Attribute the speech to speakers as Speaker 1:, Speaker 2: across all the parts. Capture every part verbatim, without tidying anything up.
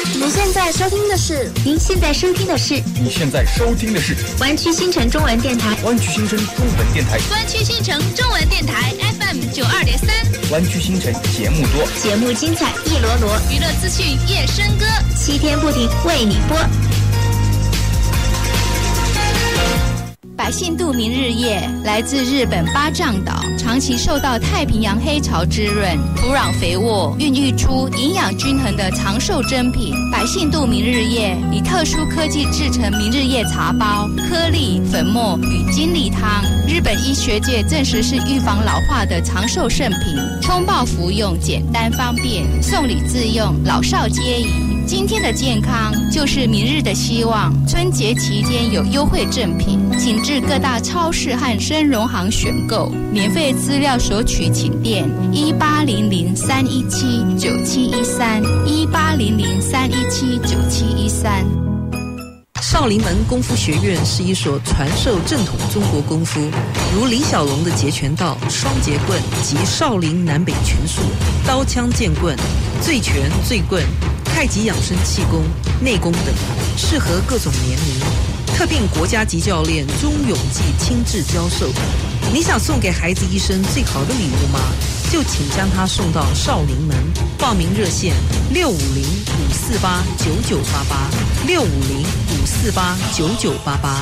Speaker 1: 您现在收听的是，
Speaker 2: 您现在收听的是，
Speaker 3: 你现在收听的是
Speaker 2: 湾区新城中文电台，
Speaker 3: 湾区新城中文电台，
Speaker 4: 湾区新城中文电台 F M 九二点三，
Speaker 3: 湾区新城节目多，
Speaker 2: 节目精彩一罗罗，
Speaker 4: 娱乐资讯夜笙歌，
Speaker 2: 七天不停为你播。
Speaker 5: 百信度明日叶来自日本八丈岛，长期受到太平洋黑潮滋润，土壤肥沃，孕育出营养均衡的长寿珍品。百信度明日叶以特殊科技制成明日叶茶包、颗粒、粉末与精力汤，日本医学界证实是预防老化的长寿圣品。冲泡服用简单方便，送礼自用，老少皆宜。今天的健康就是明日的希望。春节期间有优惠赠品，请至各大超市和生荣行选购。免费资料索取请电一八零零三一七九七一三一八零零三一七九七一三。
Speaker 6: 少林门功夫学院是一所传授正统中国功夫，如李小龙的截拳道、双截棍及少林南北拳术、刀枪剑棍、醉拳、醉棍、太极养生气功、内功等，适合各种年龄。特聘国家级教练钟永记亲自教授。你想送给孩子一生最好的礼物吗？就请将它送到少林门。报名热线六五零五四八九九八八六五零五四八九九八八。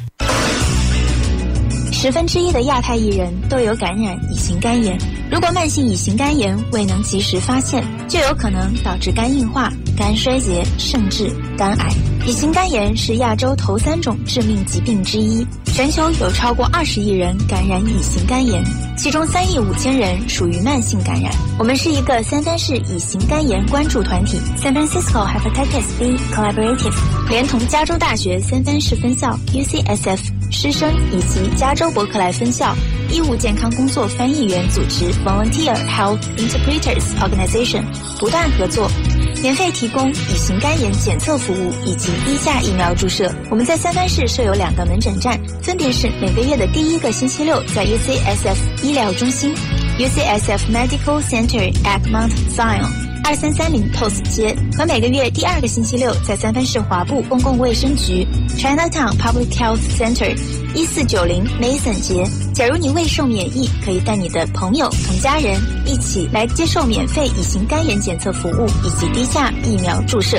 Speaker 2: 十分之一的亚太艺人都有感染乙型肝炎，如果慢性乙型肝炎未能及时发现，就有可能导致肝硬化、肝衰竭，甚至肝癌。乙型肝炎是亚洲头三种致命疾病之一，全球有超过二十亿人感染乙型肝炎，其中三亿五千人属于慢性感染。我们是一个三藩市乙型肝炎关注团体 San Francisco Hepatitis B Collaborative， 连同加州大学三藩市分校 U C S F 师生以及加州伯克莱分校医务健康工作翻译员组织 Volunteer Health Interpreters Organization 不断合作，免费提供乙型肝炎检测服务以及低价疫苗注射。我们在三藩市设有两个门诊站，分别是每个月的第一个星期六在 U C S F 医疗中心 U C S F Medical Center at Mount Zion二三三零 Post 街，和每个月第二个星期六在三藩市华埠公共卫生局 Chinatown Public Health Center一四九零 Mason 街。假如你未受免疫，可以带你的朋友同家人一起来接受免费乙型肝炎检测服务以及低价疫苗注射。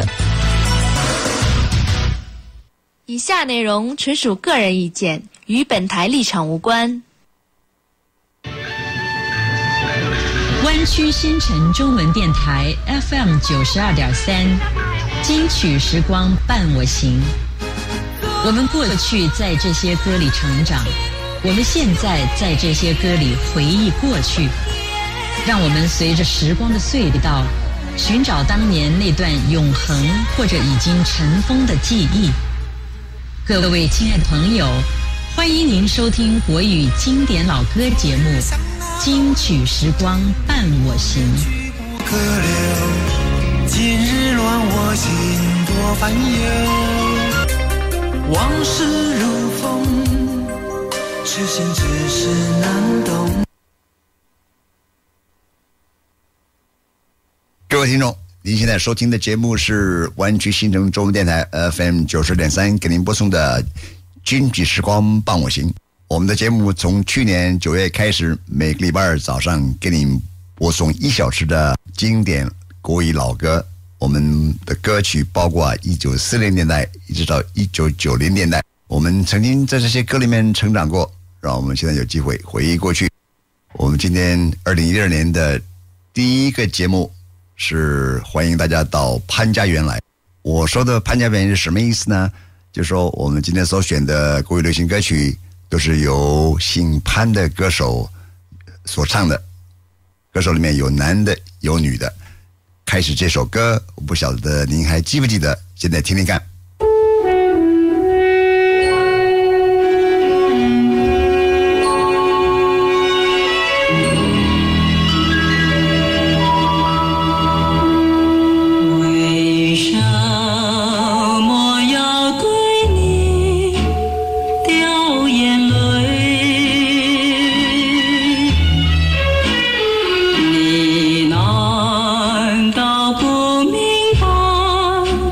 Speaker 7: 以下内容纯属个人意见，与本台立场无关。
Speaker 8: 湾区新城中文电台 F M 九十二点三，金曲时光伴我行。我们过去在这些歌里成长，我们现在在这些歌里回忆过去。让我们随着时光的隧道，寻找当年那段永恒或者已经尘封的记忆。各位亲爱的朋友，欢迎您收听国语经典老歌节目金曲时光伴我行。
Speaker 9: 可留今日乱我心多烦忧，往事如风，痴心只是难懂。
Speaker 10: 各位听众，您现在收听的节目是湾区新城中文电台 F M 九十点三给您播送的金曲时光伴我行。我们的节目从去年九月开始，每个礼拜二早上给您播送一小时的经典国语老歌。我们的歌曲包括一九四零年代一直到一九九零年代，我们曾经在这些歌里面成长过，让我们现在有机会回忆过去。我们今天二零一二年的第一个节目是欢迎大家到潘家园来。我说的潘家园是什么意思呢？就是说我们今天所选的国语流行歌曲都是由姓潘的歌手所唱的，歌手里面有男的有女的。开始这首歌，我不晓得您还记不记得，现在听听看。
Speaker 11: 你难道不明白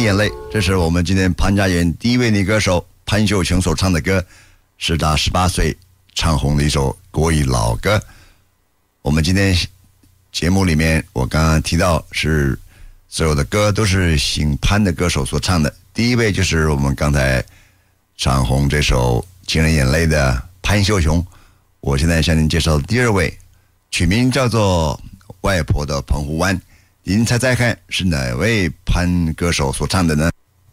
Speaker 10: 眼泪》，这是我们今天潘家园第一位女歌手潘秀琼所唱的歌，是她十八岁唱红的一首国语老歌。我们今天节目里面，我刚刚提到是所有的歌都是姓潘的歌手所唱的。第一位就是我们刚才唱红这首《情人眼泪》的潘秀琼。我现在向您介绍第二位，取名叫做《外婆的澎湖湾》。您猜猜看是哪位潘歌手所唱的呢？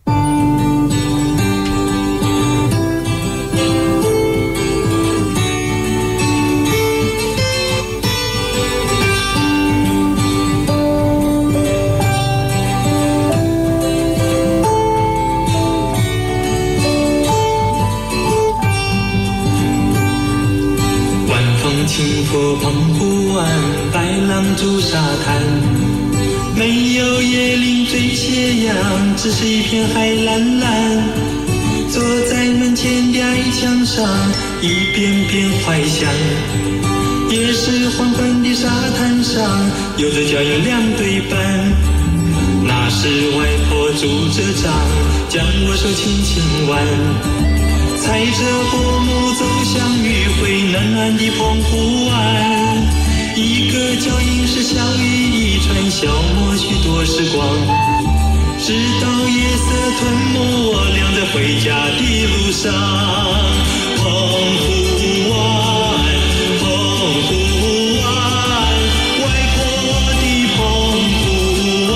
Speaker 9: 晚风轻拂澎湖湾，白浪逐沙滩，没有椰林缀斜阳，只是一片海蓝蓝。坐在门前的矮墙上，一遍遍怀想。也是黄昏的沙滩上，有着脚印两对半。那是外婆拄着杖，将我手轻轻挽，踩着薄暮走向余晖暖暖的澎湖湾。一个脚印是小雨一串，消磨许多时光，直到夜色吞没我俩在回家的路上。澎湖湾，澎湖湾，外婆的澎湖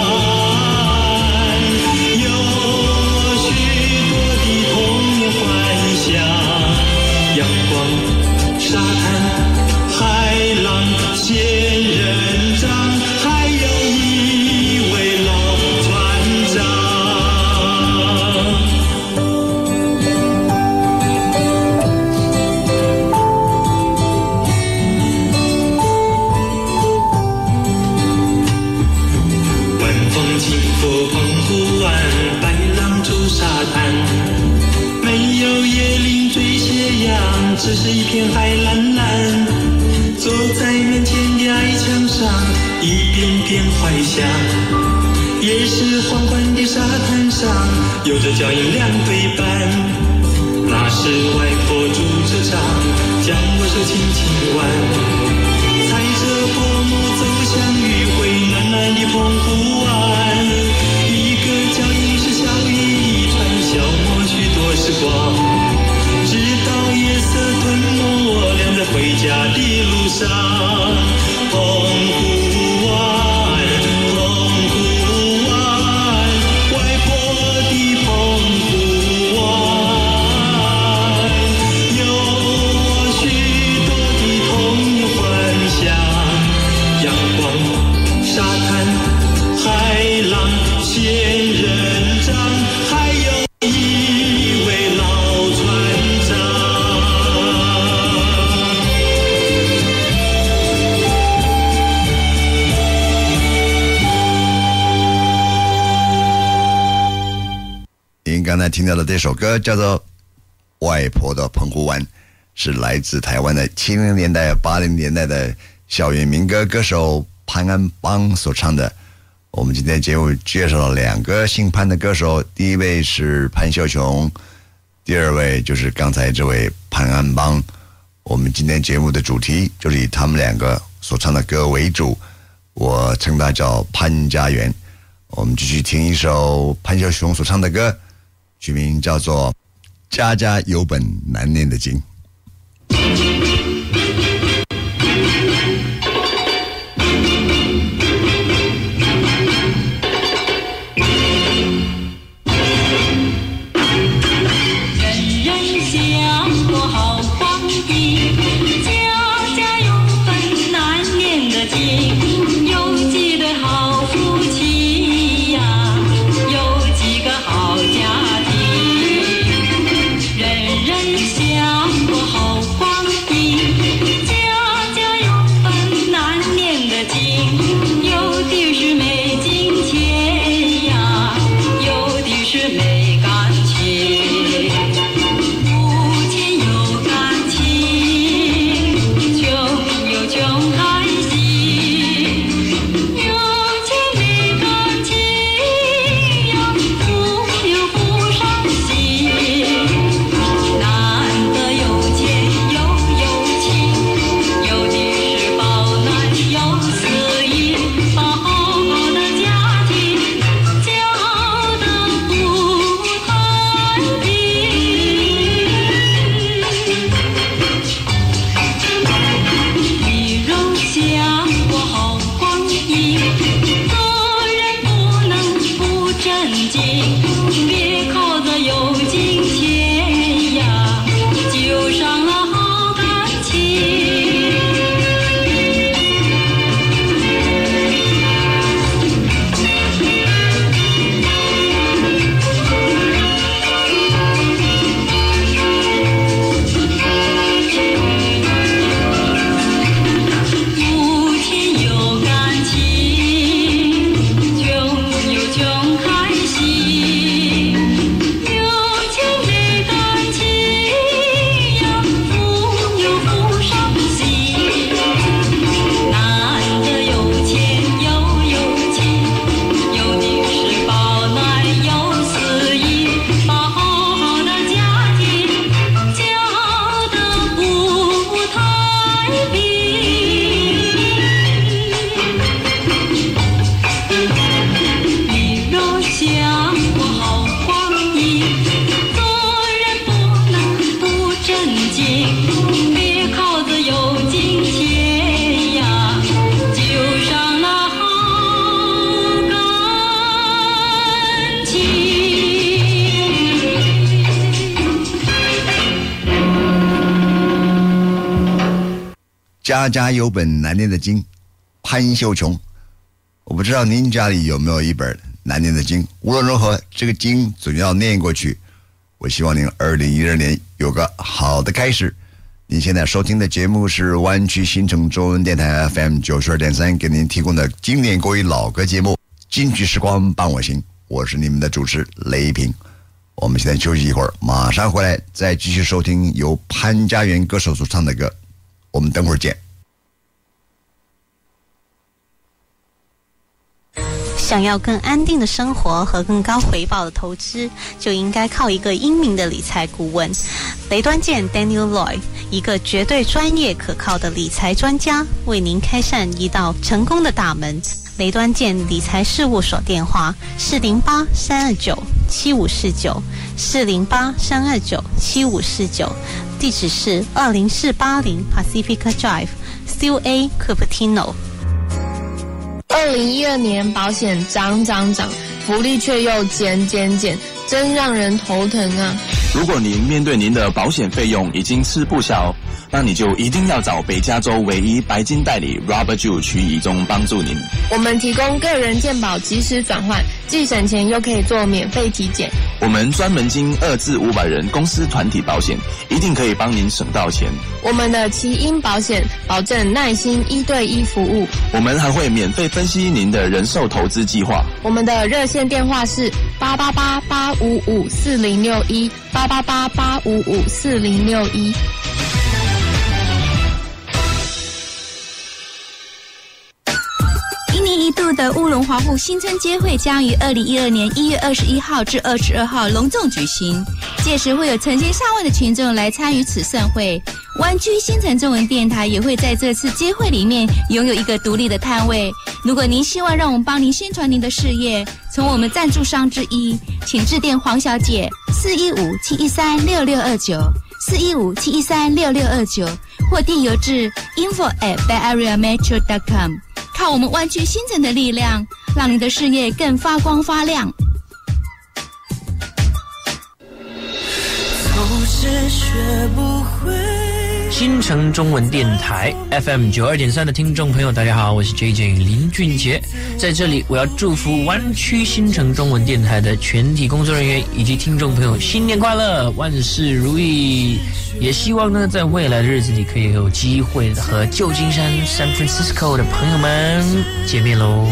Speaker 9: 湾，有我许多的童年幻想。阳光，沙滩，海浪，仙人掌，还有一位老船长。晚风轻拂澎湖湾，白浪逐沙滩，没有椰林缀斜阳，只是一片海蓝蓝。坐在门前的矮墙上，一遍遍怀想。也是黄昏的沙滩上，有着脚印两对半。那是外婆拄着杖，将我手轻轻挽，踩着薄暮走向余晖暖暖的澎湖湾。一个脚印是小雨一串，消磨许多时光，直到夜色吞没我俩在回家的路上。澎湖湾，澎湖湾，外婆的澎湖湾，有我许多的童年幻想。阳光，沙滩，海浪，仙人掌，还有一位老船长。
Speaker 10: 您刚才听到的这首歌叫做《外婆的澎湖湾》，是来自台湾的七零年代、八零年代的校园民歌歌手潘安邦所唱的。我们今天节目介绍了两个姓潘的歌手，第一位是潘秀琼，第二位就是刚才这位潘安邦。我们今天节目的主题就是以他们两个所唱的歌为主，我称它叫潘家园。我们继续听一首潘秀琼所唱的歌，曲名叫做《家家有本难念的经》。
Speaker 11: 人人想
Speaker 10: 家家有本难念的经，潘秀琼。我不知道您家里有没有一本难念的经，无论如何，这个经总要念过去。我希望您二零一二年有个好的开始。您现在收听的节目是湾区新城中文电台 F M 九十二点三给您提供的经典国语老歌节目《金曲时光伴我行》，我是你们的主持雷平。我们现在休息一会儿，马上回来再继续收听由潘家园歌手所唱的歌。我们等会儿见。
Speaker 11: 想要更安定的生活和更高回报的投资，就应该靠一个英明的理财顾问。雷端健 Daniel Loy， 一个绝对专业可靠的理财专家，为您开善一道成功的大门。雷端健理财事务所电话四零八三二九七五四九四零八三二九七五四九，地址是二零四八零 Pacifica Drive C A Cupertino。
Speaker 7: 二零一二年保险涨涨涨，福利却又减减减，真让人头疼啊！
Speaker 12: 如果您面对您的保险费用已经吃不消，那你就一定要找北加州唯一白金代理 Robert Jew 徐以中帮助您。
Speaker 7: 我们提供个人健保即时转换，既省钱又可以做免费体检。
Speaker 12: 我们专门经二至五百人公司团体保险，一定可以帮您省到钱。
Speaker 7: 我们的奇英保险保证耐心一对一服务，
Speaker 12: 我们还会免费分析您的人寿投资计划。
Speaker 7: 我们的热线电话是八八八八五五四零六一八八八八五五四零六一。
Speaker 5: 一年一度的乌龙华户新春街会将于二零一二年一月二十一号至二十二号隆重举行，届时会有成千上万的群众来参与此盛会。湾区新城中文电台也会在这次街会里面拥有一个独立的摊位。如果您希望让我们帮您宣传您的事业，从我们赞助商之一，请致电黄小姐四一五七一三六六二九四一五七一三六六二九，或递邮至 info at bay area metro dot com。靠我们湾区新城的力量，让你的事业更发光发亮。
Speaker 9: 总是学不会。
Speaker 13: 新城中文电台 F M 九十二点三的听众朋友，大家好，我是 J J 林俊杰。在这里，我要祝福湾区新城中文电台的全体工作人员以及听众朋友新年快乐，万事如意。也希望呢，在未来的日子里，可以有机会和旧金山 San Francisco 的朋友们见面喽。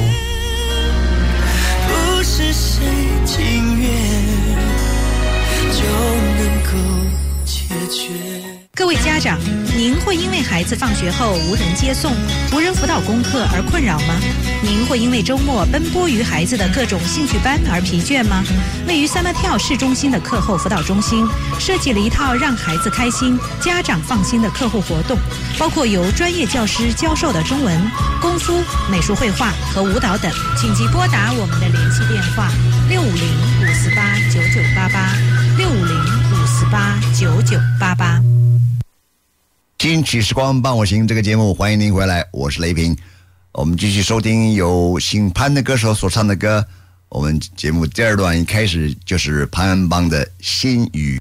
Speaker 9: 不是谁情愿就能够解决。
Speaker 14: 各位家长，您会因为孩子放学后无人接送、无人辅导功课而困扰吗？您会因为周末奔波于孩子的各种兴趣班而疲倦吗？位于三马跳市中心的课后辅导中心设计了一套让孩子开心、家长放心的课后活动，包括由专业教师教授的中文、功夫、美术绘画和舞蹈等。请即拨打我们的联系电话六五零五四八九九八八六五零五四八九九八八。
Speaker 10: 金曲时光伴我行这个节目，欢迎您回来，我是雷平。我们继续收听由姓潘的歌手所唱的歌。我们节目第二段一开始就是潘安邦的心语。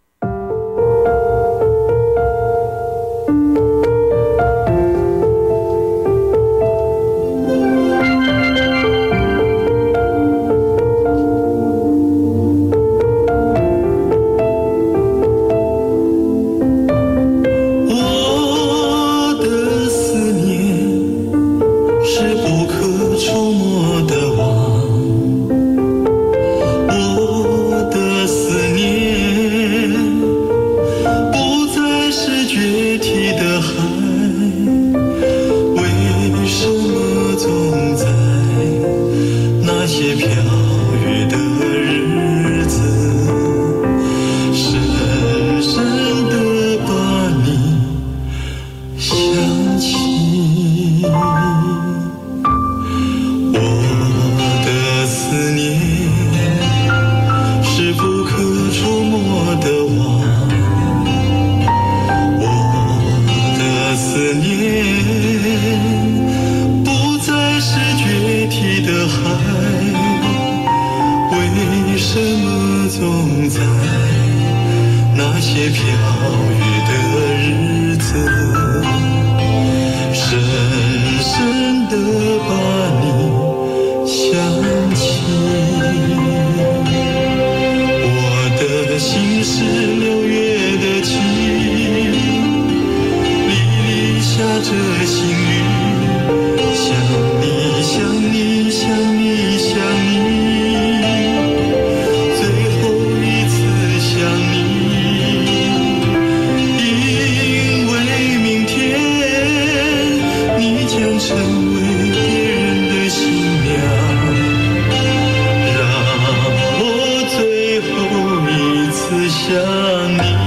Speaker 9: 我的思念着心语，想你想你想你想你，最后一次想你，因为明天你将成为别人的新娘，让我最后一次想你。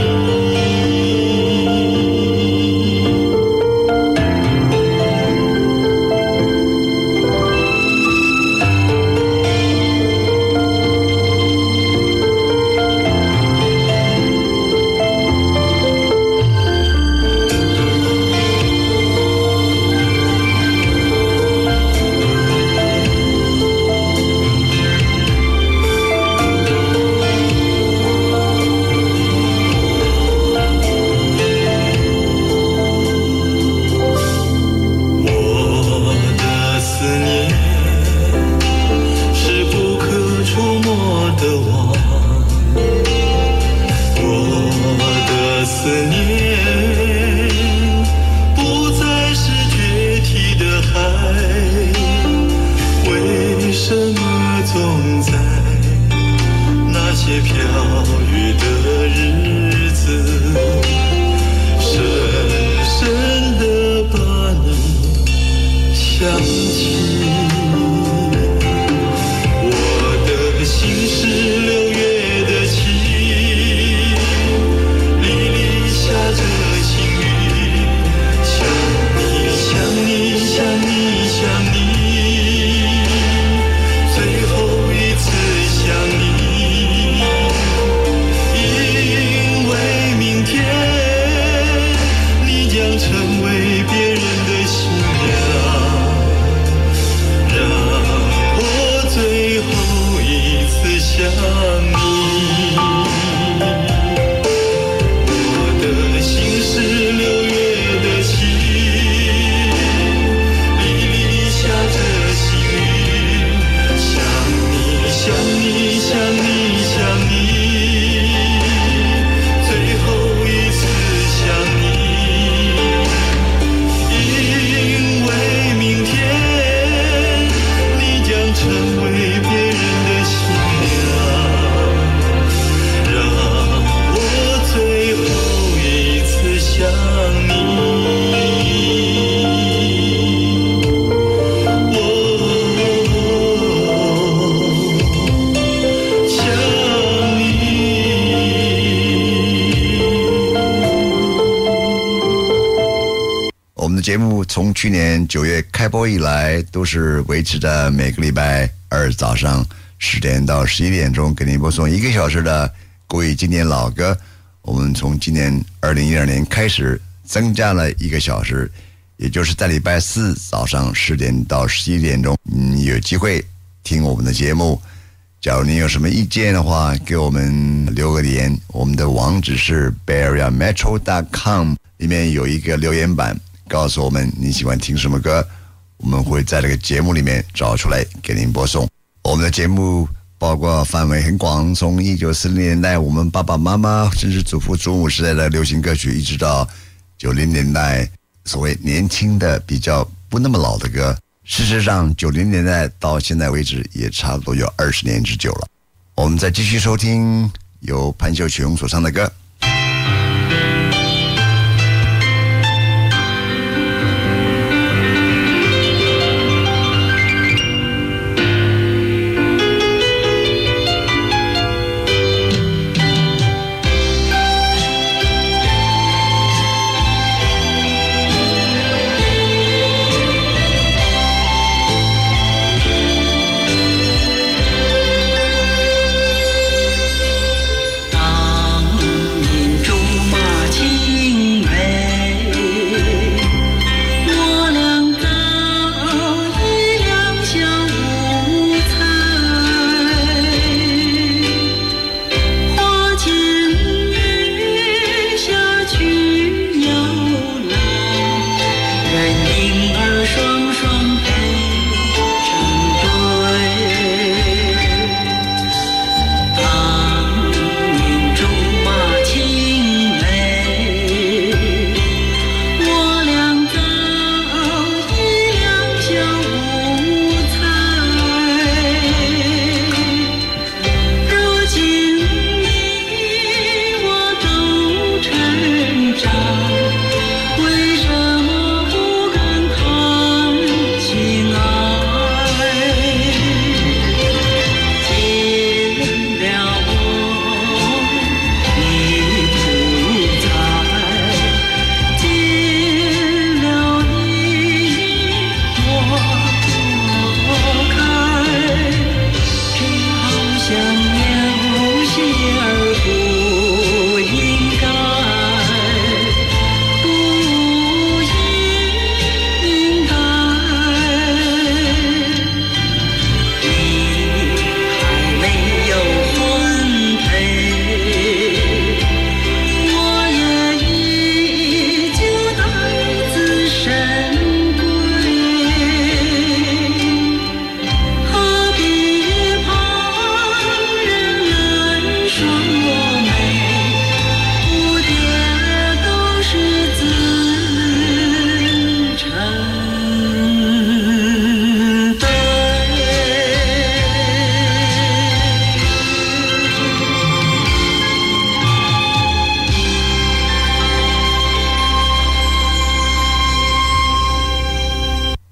Speaker 10: 节目从去年九月开播以来，都是维持着每个礼拜二早上十点到十一点钟给您播送一个小时的国语经典老歌。我们从今年二零一二年开始增加了一个小时，也就是在礼拜四早上十点到十一点钟，你有机会听我们的节目。假如您有什么意见的话，给我们留个言，我们的网址是 bay area metro dot com， 里面有一个留言板，告诉我们你喜欢听什么歌，我们会在这个节目里面找出来给您播送。我们的节目包括范围很广，从一九四零年代我们爸爸妈妈甚至祖父祖母时代的流行歌曲，一直到九零年代所谓年轻的比较不那么老的歌。事实上九零年代到现在为止也差不多有二十年之久了。我们再继续收听由潘秀琼所唱的歌。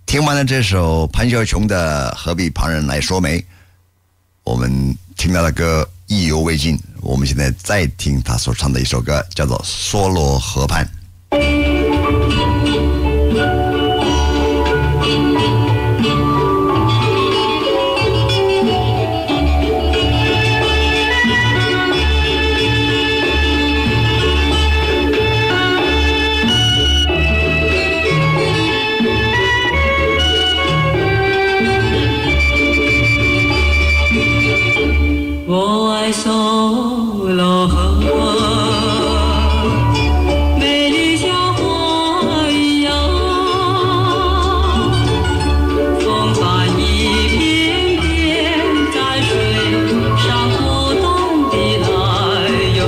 Speaker 10: 听完了这首潘秀琼的何必旁人来说媒，我们听到的歌意犹未尽，我们现在再听他所唱的一首歌，叫做梭罗河畔。
Speaker 9: 我爱梭罗河，美丽像花一样，风帆一片片在水上不断地来游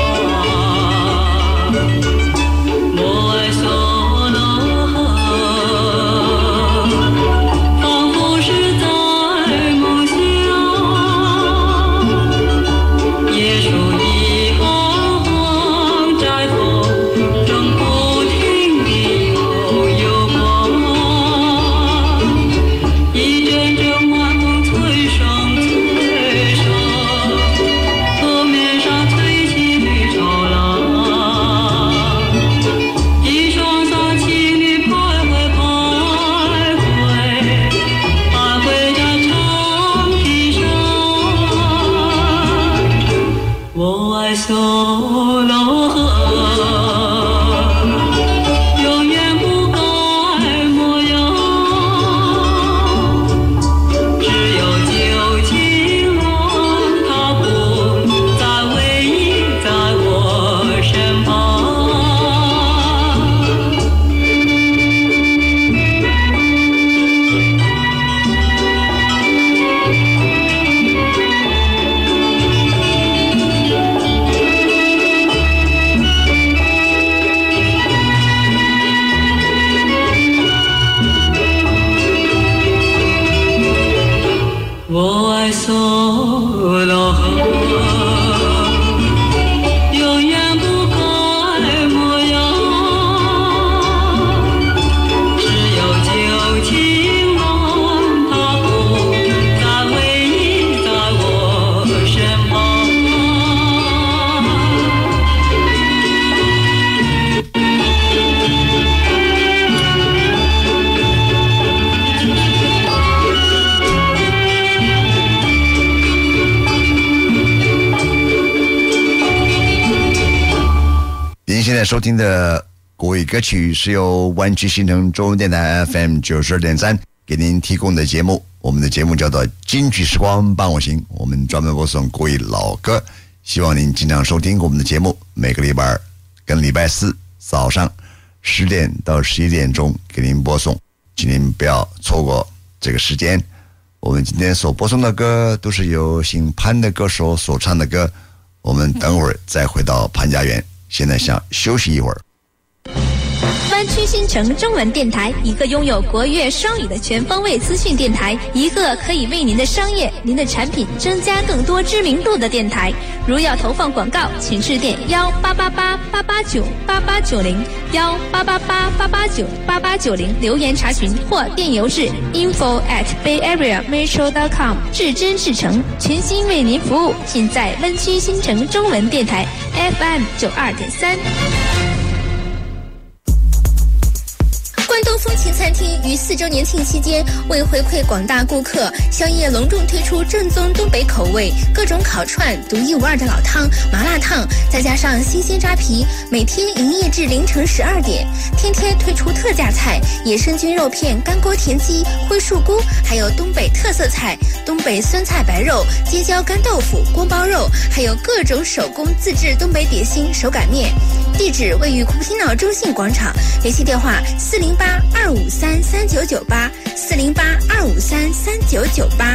Speaker 9: 望。我爱梭罗河，仿佛是在梦乡。椰树一行行，在风中不停地游游晃，一阵阵晚风吹上吹上，河面上吹起绿潮浪，一双双情侣徘徊徘徊，徘徊在长堤上。我爱梭罗河，永远不改模样，只有旧情郎，他不再偎依在我身旁。我爱梭罗河，永远不改模样，只有旧情郎，他不再偎依在我身旁。
Speaker 10: 您现在收听的国语歌曲是由湾区新城中文电台 F M 九十二点三给您提供的节目，我们的节目叫做金曲时光伴我行，我们专门播送国语老歌，希望您经常收听我们的节目，每个礼拜二跟礼拜四早上十点到十一点钟给您播送，请您不要错过这个时间。我们今天所播送的歌都是由姓潘的歌手所唱的歌，我们等会儿再回到潘家园，现在想休息一会儿。
Speaker 4: 湾区新城中文电台，一个拥有国乐双语的全方位资讯电台，一个可以为您的商业、您的产品增加更多知名度的电台。如要投放广告，请致电幺八八八八八九八八九零幺八八八八八九八八九零留言查询，或电邮至 info at bayareametro dot com， 至真至诚，全心为您服务，尽在湾区新城中文电台 F M 九二点三。关东风情餐厅于四周年庆期间，为回馈广大顾客，宵夜隆重推出正宗东北口味，各种烤串、独一无二的老汤、麻辣烫，再加上新鲜扎皮，每天营业至凌晨十二点。天天推出特价菜：野生菌肉片、干锅田鸡、灰树菇，还有东北特色菜东北酸菜白肉、街椒干豆腐、锅包肉，还有各种手工自制东北点心、手擀面。地址位于古皮脑中信广场，联系电话四零八二五三三九九八四零八二五三三九九八。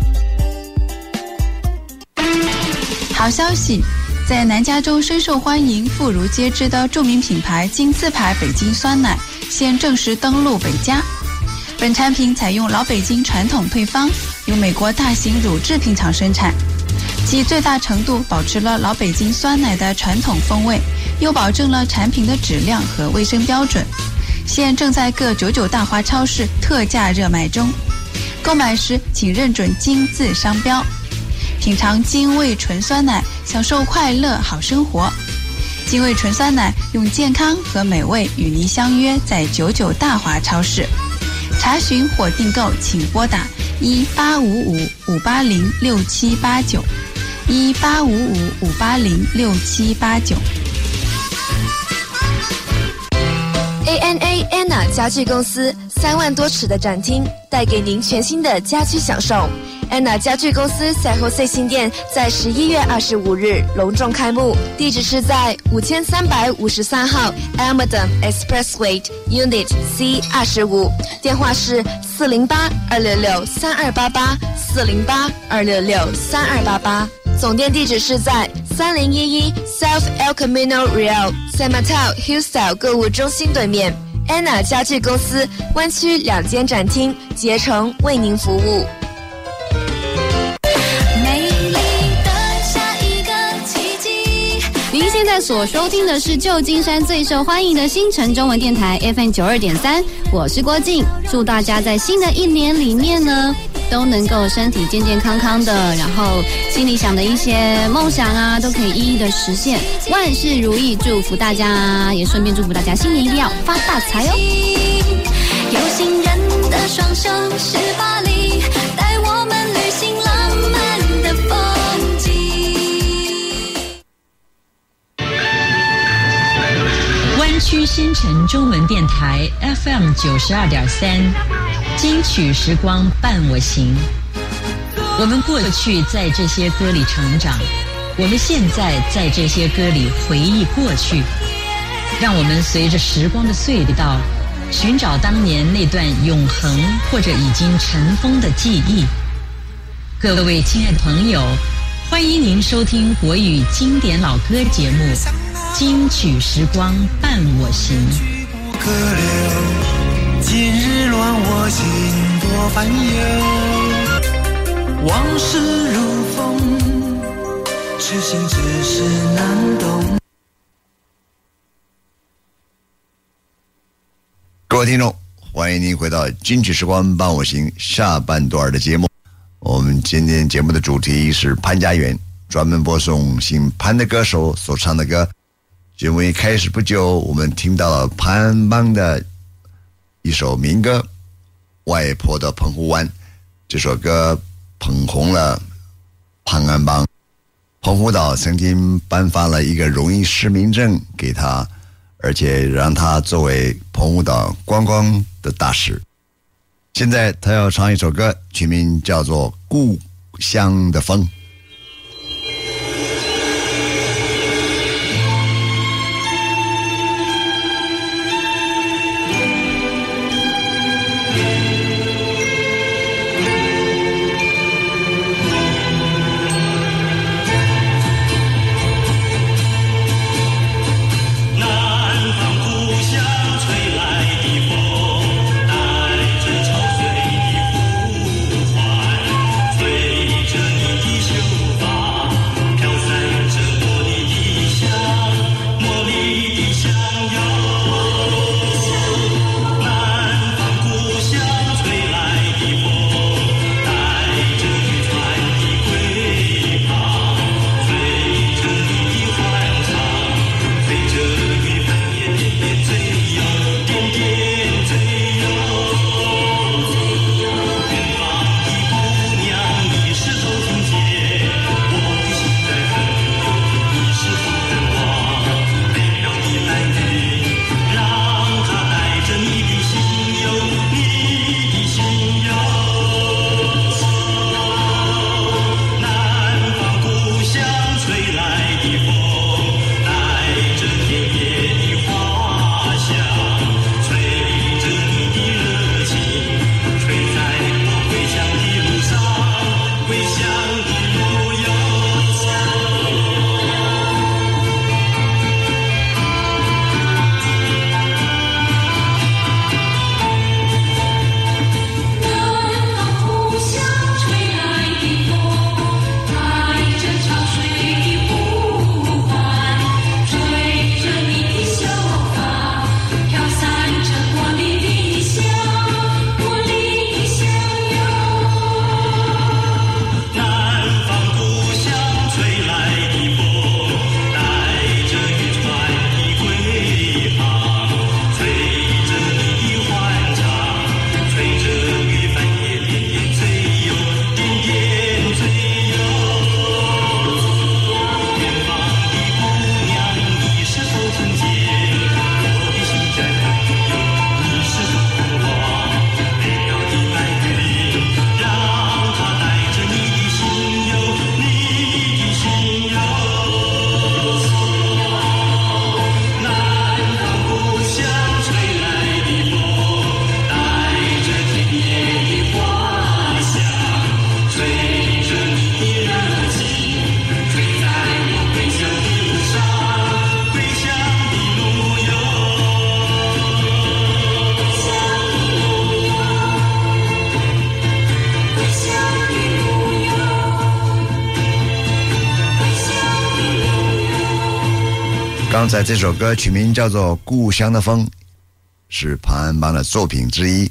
Speaker 15: 好消息，在南加州深受欢迎、妇孺皆知的著名品牌金字牌北京酸奶现正式登陆北加。本产品采用老北京传统配方，由美国大型乳制品厂生产，其最大程度保持了老北京酸奶的传统风味，又保证了产品的质量和卫生标准。 现正在各九九大华超市特价热卖中，购买时请认准金字商标。品尝精味纯酸奶，享受快乐好生活。精味纯酸奶用健康和美味与您相约在九九大华超市。查询或订购请拨打一八五五五八零六七八九一八五五五八零六七八九。
Speaker 1: A N A Anna 家具公司三万多尺的展厅，带给您全新的家居享受。Anna 家具公司赛后 C 新店在十一月二十五日隆重开幕，地址是在五千三百五十三号 Almaden Expressway Unit C 二十五，电话是四零八二六六三二八八四零八二六六三二八八，总店地址是在三零一一 South El Camino Real San Mateo Hillstyle 购物中心对面。Anna 家具公司湾区两间展厅竭诚为您服务。
Speaker 5: 您现在所收听的是旧金山最受欢迎的新城中文电台 F M 九二点三，我是郭静。祝大家在新的一年里面呢，都能够身体健健康康的，然后心里想的一些梦想啊，都可以一一的实现，万事如意。祝福大家，也顺便祝福大家新年一定要发大财哦！
Speaker 16: 有心人的双手是巴黎，带我们旅行浪漫的风景。
Speaker 8: 湾区新城中文电台 F M 九十二点三，金曲时光伴我行。我们过去在这些歌里成长，我们现在在这些歌里回忆过去。让我们随着时光的隧道，寻找当年那段永恒或者已经尘封的记忆。各位亲爱的朋友，欢迎您收听国语经典老歌节目《金曲时光伴我行》。
Speaker 9: 可留，今日乱我心多烦忧，往事如风，痴心只是难懂。
Speaker 10: 各位听众，欢迎您回到《金曲时光伴我行》下半段的节目。我们今天节目的主题是潘家园，专门播送姓潘的歌手所唱的歌。节目一开始不久，我们听到了潘邦的一首民歌《外婆的澎湖湾》，这首歌捧红了潘安邦。澎湖岛曾经颁发了一个荣誉市民证给他，而且让他作为澎湖岛观光的大使。现在他要唱一首歌，曲名叫做《故乡的风》。
Speaker 9: 随着你的
Speaker 10: 刚才这首歌曲名叫做《故乡的风》，是潘安邦的作品之一。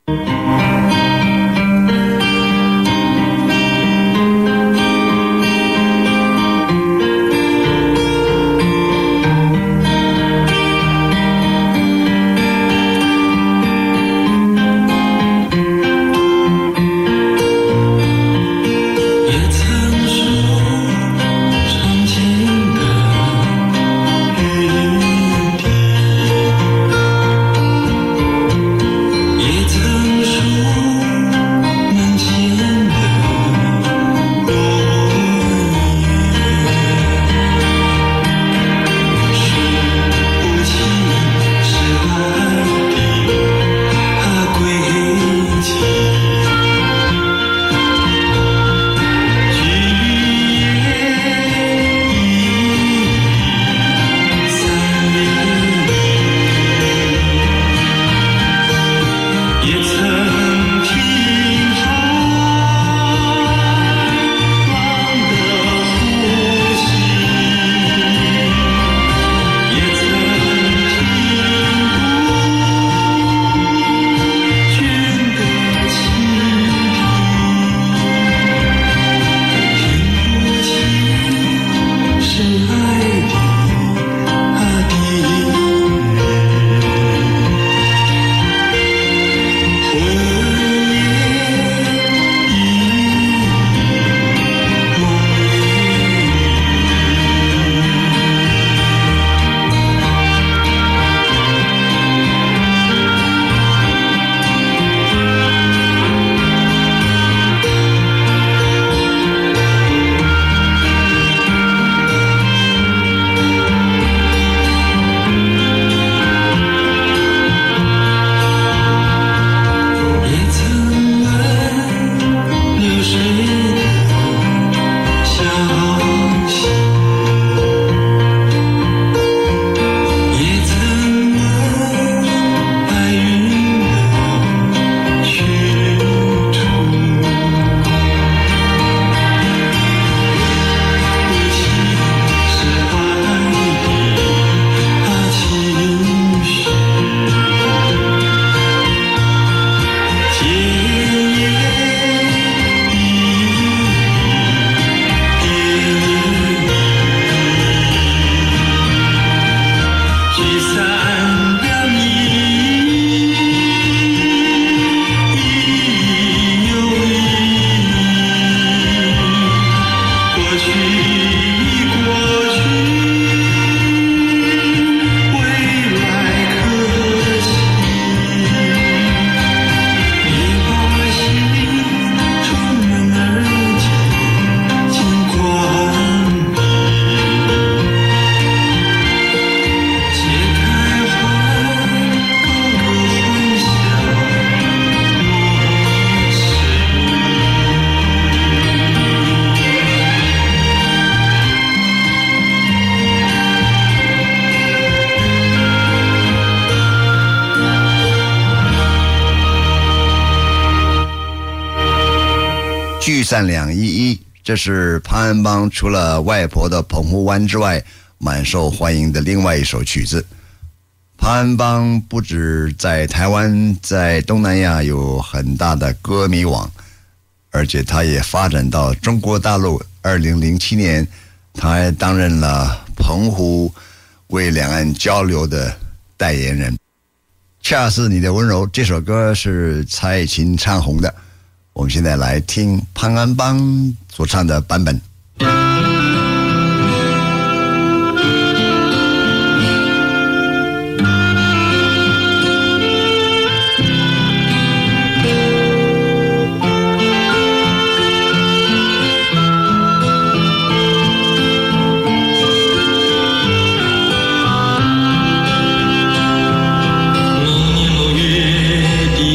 Speaker 10: 聚散两依依，这是潘安邦除了外婆的澎湖湾之外蛮受欢迎的另外一首曲子。潘安邦不止在台湾，在东南亚有很大的歌迷网，而且他也发展到中国大陆。二零零七年他还担任了澎湖为两岸交流的代言人。恰似你的温柔这首歌是蔡琴唱红的，我们现在来听潘安邦所唱的版本。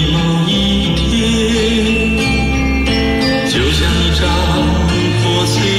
Speaker 9: 就像一张破碎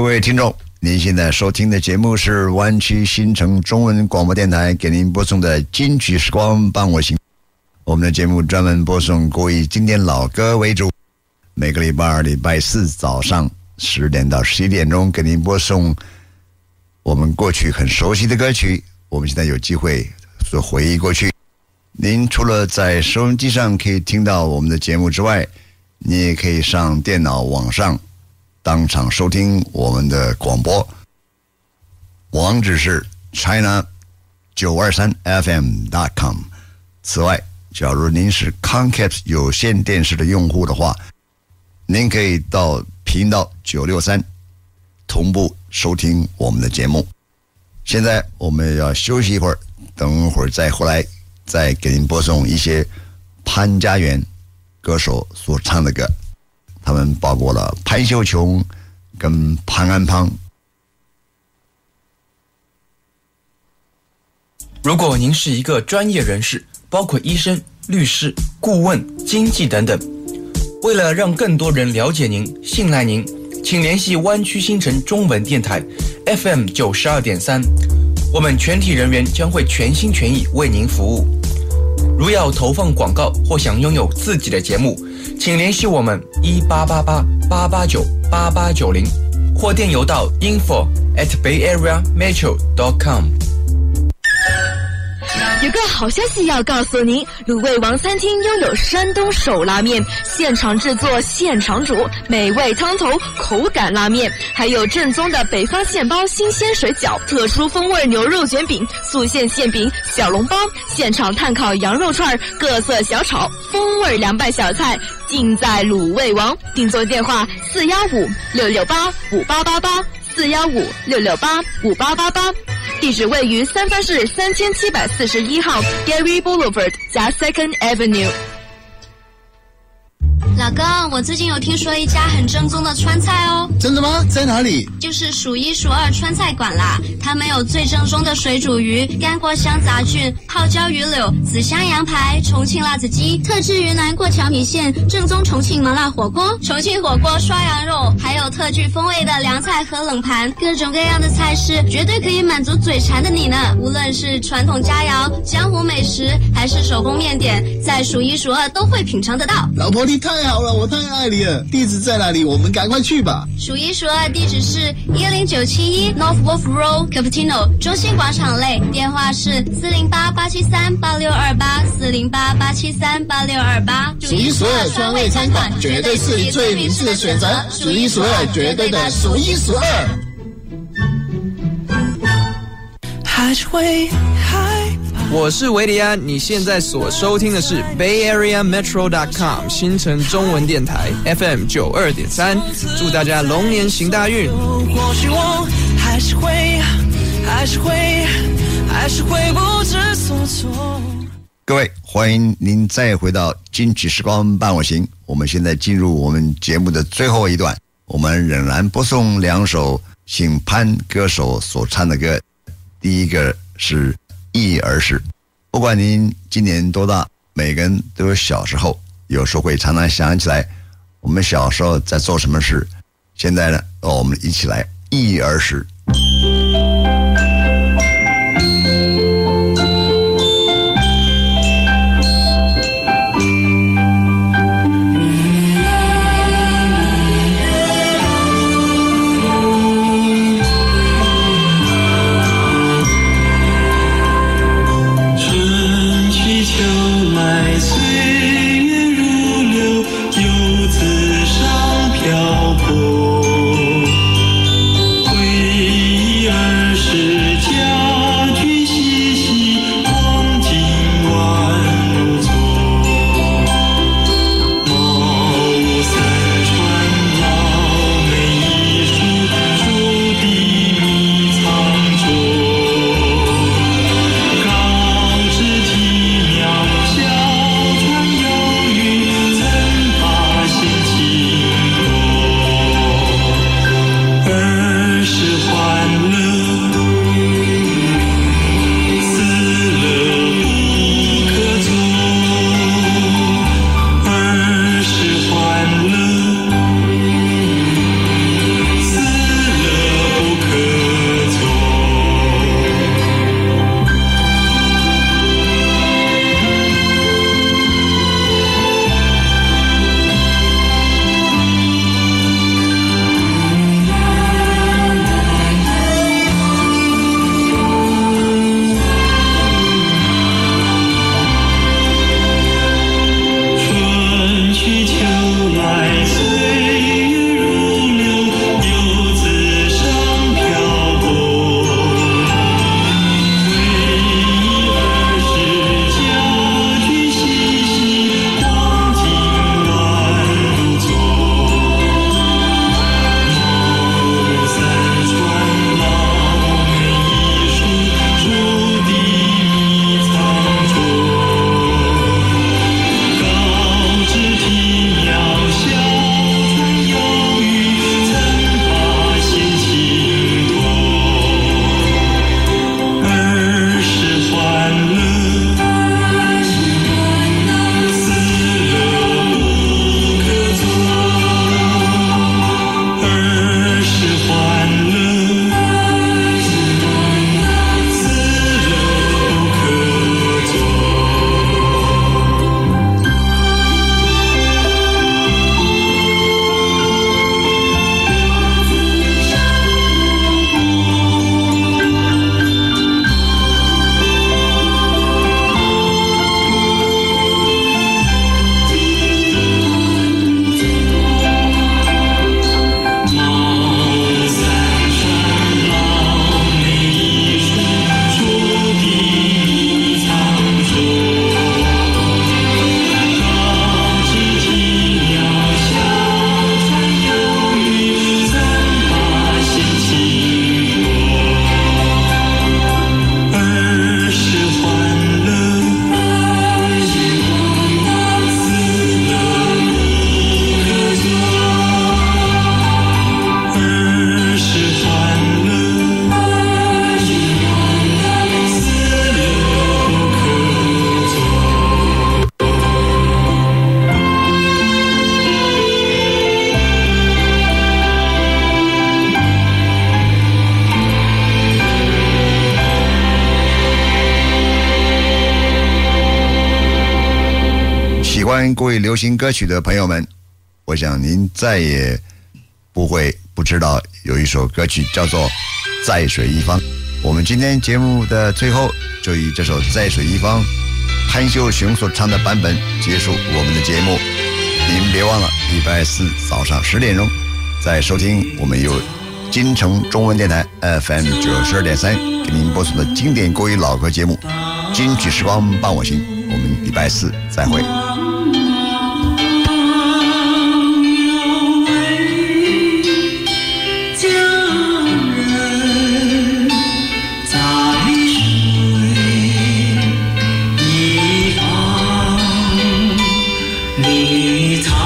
Speaker 10: 各位听众，您现在收听的节目是湾区新城中文广播电台给您播送的金曲时光伴我行。我们的节目专门播送国语经典老歌为主，每个礼拜二、礼拜四早上十点到十一点钟给您播送我们过去很熟悉的歌曲。我们现在有机会做回忆过去。您除了在收音机上可以听到我们的节目之外，你也可以上电脑网上当场收听我们的广播，网址是 china 九二三 f m dot com。 此外，假如您是 Comcast 有线电视的用户的话，您可以到频道九六三同步收听我们的节目。现在我们要休息一会儿，等会儿再回来再给您播送一些潘家园歌手所唱的歌，他们包括了潘秀琼跟潘安邦。
Speaker 3: 如果您是一个专业人士，包括医生、律师、顾问、经纪等等，为了让更多人了解您、信赖您，请联系湾区新城中文电台 F M 九十二点三，我们全体人员将会全心全意为您服务。如要投放广告或想拥有自己的节目，请联系我们一八八八八八九八八九零，或电邮到 info at bayarea metro dot com。
Speaker 1: 有个好消息要告诉您，卤味王餐厅拥有山东手拉面，现场制作现场煮，美味汤头口感拉面，还有正宗的北方现包新鲜水饺，特殊风味牛肉卷饼，素馅馅饼，小笼包，现场炭烤羊肉串，各色小炒，风味凉拌小菜，尽在卤味王。订座电话四一五六六八五八八八四一五六六八五八八八，地址位于三藩市三千七百四十一号 Gary Boulevard 加 Second Avenue。
Speaker 17: 老公，我最近有听说一家很正宗的川菜哦。
Speaker 18: 真的吗？在哪里？
Speaker 17: 就是数一数二川菜馆啦。他们有最正宗的水煮鱼、干锅香杂菌、泡椒鱼柳、紫香羊排、重庆辣子鸡、特制云南过桥米线、正宗重庆麻辣火锅、重庆火锅刷羊肉，还有特具风味的凉菜和冷盘，各种各样的菜式，绝对可以满足嘴馋的你呢。无论是传统佳肴、江湖美食，还是手工面点，在数一数二都会品尝得到。
Speaker 18: 老婆，你太好了，我太爱你了。地址在哪里？我们赶快去吧。
Speaker 17: 数一数二地址是一零九七一 North Wolf Road Cupertino 中心广场内，电话是四零八八七三八六二八四零八八七三八六二八。
Speaker 18: 数一数二川味餐馆绝对是你最明智的选择，数一数二绝对的数一数二。
Speaker 19: 还是会害怕。我是维里安，你现在所收听的是 Bay Area Metro dot com 新城中文电台 F M 九二点三，祝大家龙年行大运。或许我还是会，还是会，还是会不知所措。
Speaker 10: 各位，欢迎您再回到金曲时光伴我行。我们现在进入我们节目的最后一段，我们仍然播送两首姓潘歌手所唱的歌。第一个是忆儿时，不管您今年多大，每个人都有小时候，有时候会常常想起来我们小时候在做什么事。现在呢，我们一起来忆儿时。
Speaker 9: 回忆
Speaker 10: 喜欢国语流行歌曲的朋友们，我想您再也不会不知道有一首歌曲叫做《在水一方》。我们今天节目的最后就以这首《在水一方》潘秀雄所唱的版本结束我们的节目。您别忘了礼拜四早上十点钟再收听我们由金城中文电台 F M 九十二点三给您播出的经典国语老歌节目《金曲时光伴我行》。我们礼拜四再会。
Speaker 9: 你